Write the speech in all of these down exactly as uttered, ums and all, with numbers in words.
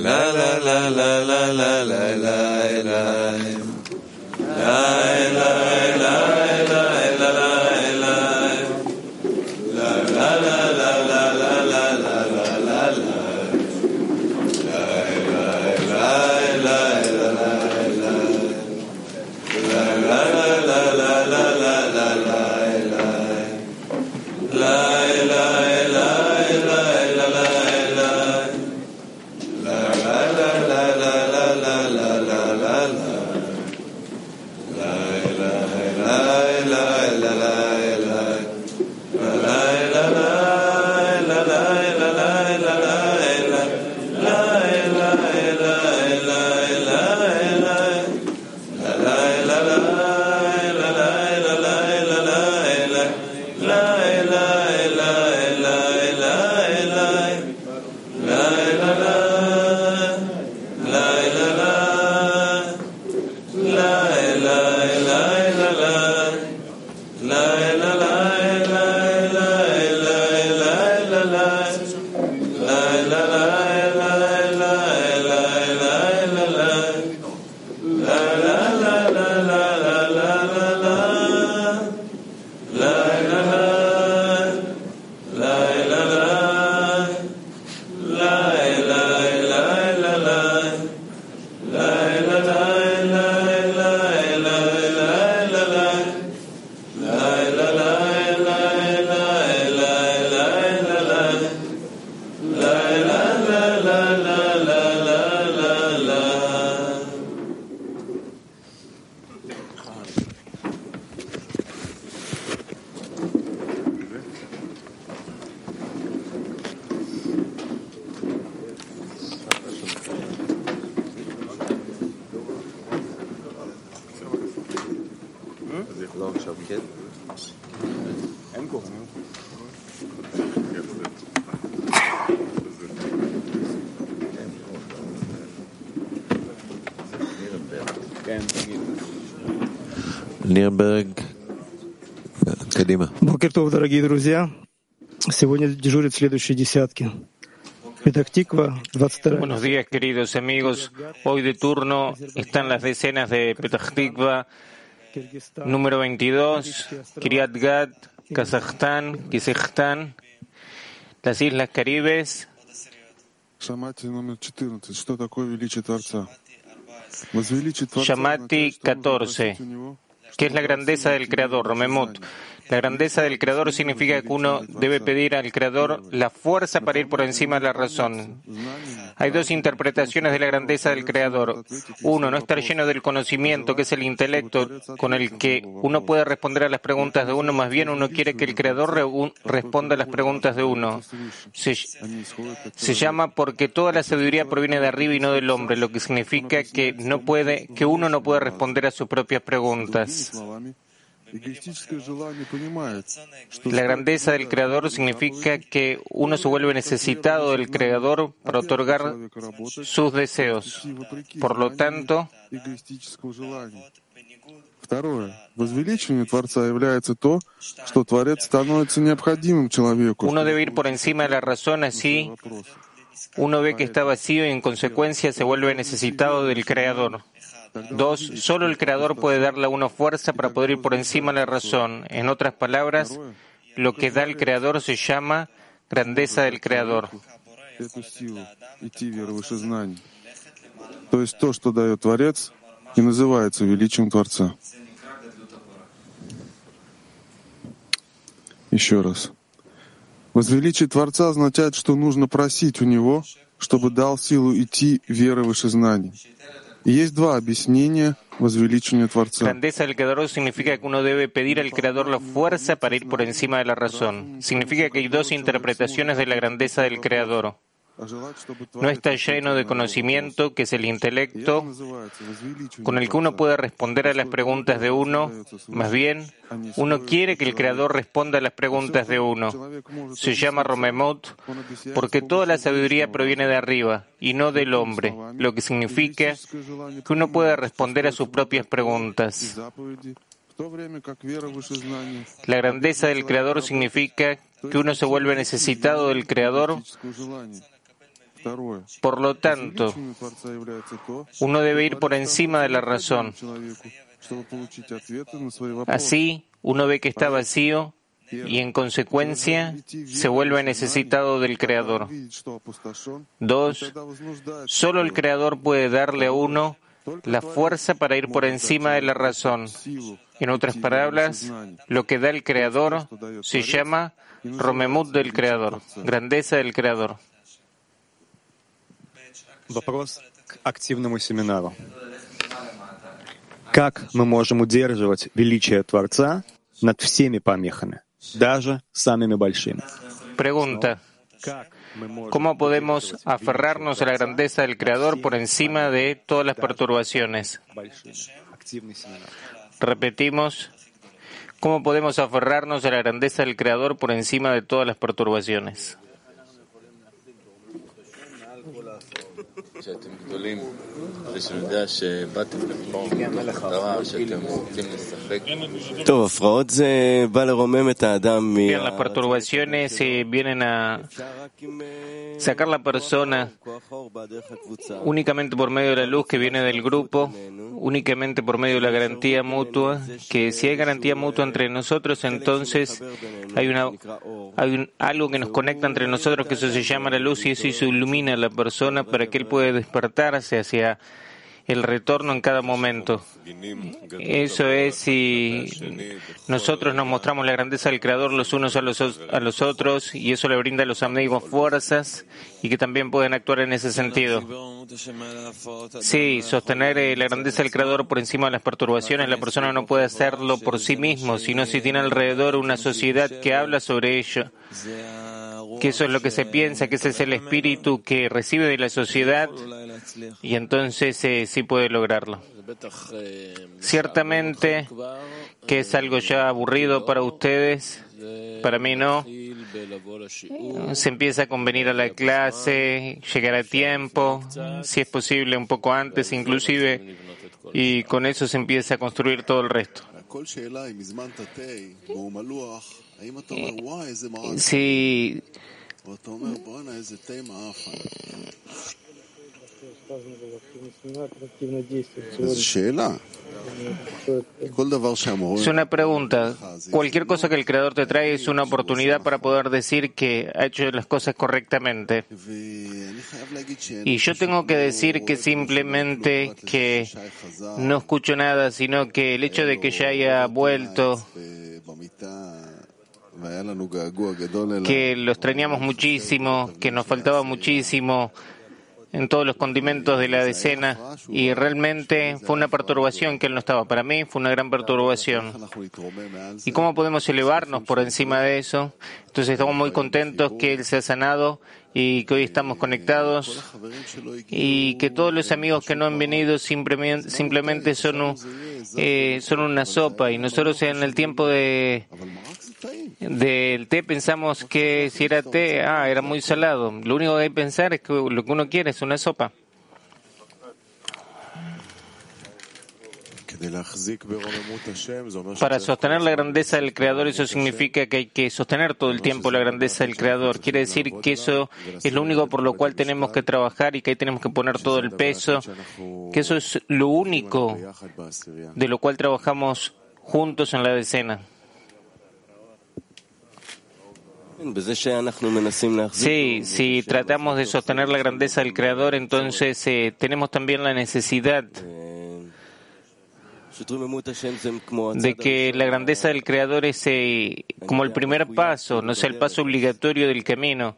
Нирнберг, Кадима. Бокер тов, дорогие друзья. Сегодня дежурят следующие десятки. Petach-Tikva, двадцать вторая. Buenos días, queridos amigos. Hoy de turno están las decenas de Petach-Tikva, número veintidós, Kiryat Gat, Kazajstán, Kazajstán, las Islas Caribes. Shamati catorce. ¿Qué es la grandeza del Creador? Romemut. La grandeza del Creador significa que uno debe pedir al Creador la fuerza para ir por encima de la razón. Hay dos interpretaciones de la grandeza del Creador. Uno, no estar lleno del conocimiento, que es el intelecto con el que uno puede responder a las preguntas de uno, más bien uno quiere que el Creador re- responda a las preguntas de uno. Se, se llama porque toda la sabiduría proviene de arriba y no del hombre, lo que significa que no puede, que uno no puede responder a sus propias preguntas. La grandeza del Creador significa que uno se vuelve necesitado del Creador para otorgar sus deseos. Por lo tanto, uno debe ir por encima de la razón, así uno ve que está vacío y en consecuencia se vuelve necesitado del Creador. Dos, solo el Creador puede darle a uno fuerza para poder ir por encima de la razón. En otras palabras, lo que da el Creador se llama grandeza del Creador. Еще раз. Возвеличить Творца означает, что нужно просить у Него, чтобы дал силу идти веры выше знаний. Y есть два объяснения возвеличению Творца. Grandeza del Creador significa que uno debe pedir al Creador la fuerza para ir por encima de la razón. Significa que hay dos interpretaciones de la grandeza del Creador. No está lleno de conocimiento, que es el intelecto, con el que uno puede responder a las preguntas de uno. Más bien, uno quiere que el Creador responda a las preguntas de uno. Se llama Romemut porque toda la sabiduría proviene de arriba y no del hombre, lo que significa que uno puede responder a sus propias preguntas. La grandeza del Creador significa que uno se vuelve necesitado del Creador Por lo tanto, uno debe ir por encima de la razón. Así, uno ve que está vacío y, en consecuencia, se vuelve necesitado del Creador. Dos, solo el Creador puede darle a uno la fuerza para ir por encima de la razón. En otras palabras, lo que da el Creador se llama Romemut del Creador, grandeza del Creador. Вопрос к активному семинару. Как мы можем удерживать величие Творца над всеми помехами, даже самыми большими? Pregunta: ¿cómo podemos aferrarnos a la grandeza del Creador por encima de todas las perturbaciones? Repetimos: ¿cómo podemos aferrarnos a la grandeza del Creador por encima de todas las perturbaciones? Bien, las perturbaciones eh, vienen a sacar la persona únicamente por medio de la luz que viene del grupo, únicamente por medio de la garantía mutua, que si hay garantía mutua entre nosotros, entonces hay una hay un, algo que nos conecta entre nosotros, que eso se llama la luz, y eso se ilumina a la persona para que él pueda despertarse hacia el retorno en cada momento. Eso es si nosotros nos mostramos la grandeza del Creador los unos a los, a los otros, y eso le brinda a los amigos fuerzas y que también pueden actuar en ese sentido. Sí, sostener eh, la grandeza del Creador por encima de las perturbaciones, la persona no puede hacerlo por sí mismo, sino si tiene alrededor una sociedad que habla sobre ello, que eso es lo que se piensa, que ese es el espíritu que recibe de la sociedad, y entonces eh, sí puede lograrlo. Ciertamente que es algo ya aburrido para ustedes, para mí no. Se empieza con venir a la clase, llegar a tiempo, si es posible un poco antes inclusive, y con eso se empieza a construir todo el resto. Sí. Es una pregunta. Cualquier cosa que el Creador te trae es una oportunidad para poder decir que ha hecho las cosas correctamente. Y yo tengo que decir que simplemente que no escucho nada, sino que el hecho de que ya haya vuelto, que lo extrañamos muchísimo, que nos faltaba muchísimo en todos los condimentos de la decena, y realmente fue una perturbación que él no estaba. Para mí fue una gran perturbación. ¿Y cómo podemos elevarnos por encima de eso? Entonces estamos muy contentos que él se ha sanado y que hoy estamos conectados, y que todos los amigos que no han venido simplemente, simplemente son, un, eh, son una sopa, y nosotros en el tiempo de del té pensamos que si era té, ah, era muy salado. Lo único que hay que pensar es que lo que uno quiere es una sopa. Para sostener la grandeza del Creador, eso significa que hay que sostener todo el tiempo la grandeza del Creador. Quiere decir que eso es lo único por lo cual tenemos que trabajar y que ahí tenemos que poner todo el peso, que eso es lo único de lo cual trabajamos juntos en la decena. Sí, si tratamos de sostener la grandeza del Creador, entonces eh, tenemos también la necesidad de que la grandeza del Creador es eh, como el primer paso, no es el paso obligatorio del camino.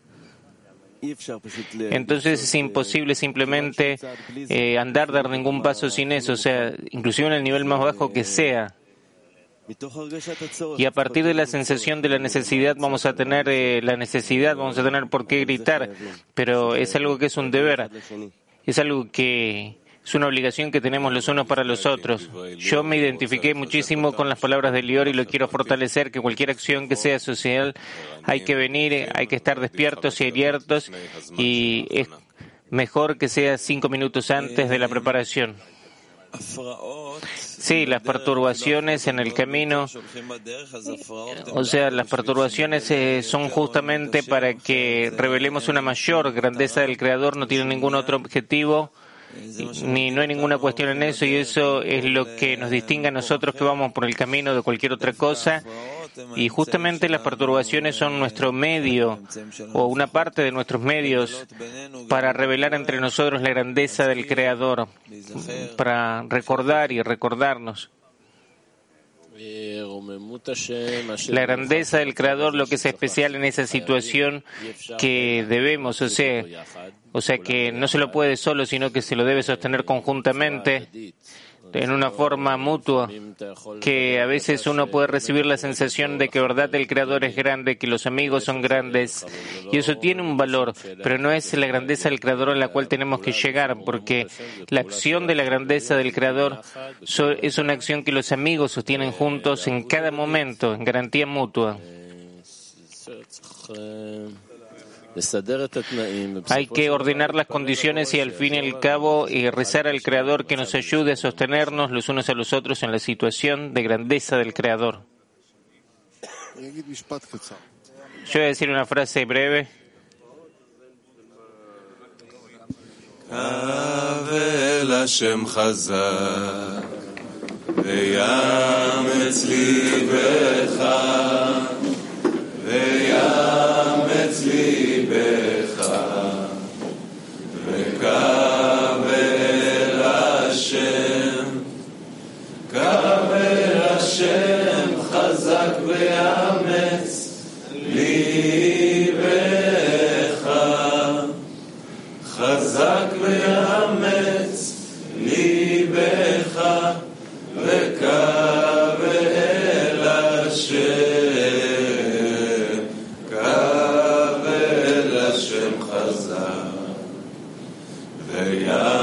Entonces es imposible simplemente eh, andar, dar ningún paso sin eso, o sea, inclusive en el nivel más bajo que sea. Y a partir de la sensación de la necesidad vamos a tener eh, la necesidad, vamos a tener por qué gritar, pero es algo que es un deber, es algo que es una obligación que tenemos los unos para los otros. Yo me identifiqué muchísimo con las palabras de Lior y lo quiero fortalecer, que cualquier acción que sea social hay que venir, hay que estar despiertos y abiertos, y es mejor que sea cinco minutos antes de la preparación. Sí, las perturbaciones en el camino, o sea, las perturbaciones eh, son justamente para que revelemos una mayor grandeza del Creador, no tienen ningún otro objetivo, ni no hay ninguna cuestión en eso, y eso es lo que nos distingue a nosotros que vamos por el camino de cualquier otra cosa. Y justamente las perturbaciones son nuestro medio, o una parte de nuestros medios, para revelar entre nosotros la grandeza del Creador, para recordar y recordarnos. La grandeza del Creador, lo que es especial en esa situación que debemos, o sea, o sea que no se lo puede solo, sino que se lo debe sostener conjuntamente, en una forma mutua, que a veces uno puede recibir la sensación de que verdad el Creador es grande, que los amigos son grandes, y eso tiene un valor, pero no es la grandeza del Creador a la cual tenemos que llegar, porque la acción de la grandeza del Creador es una acción que los amigos sostienen juntos en cada momento, en garantía mutua. Hay que ordenar las condiciones y al fin y al cabo y rezar al Creador que nos ayude a sostenernos los unos a los otros en la situación de grandeza del Creador. Yo voy a decir una frase breve. ויאמץ ליבך וקבל השם קבל השם חזק ויאמץ ליבך חזק ויאמץ ליבך וקבל השם Yeah.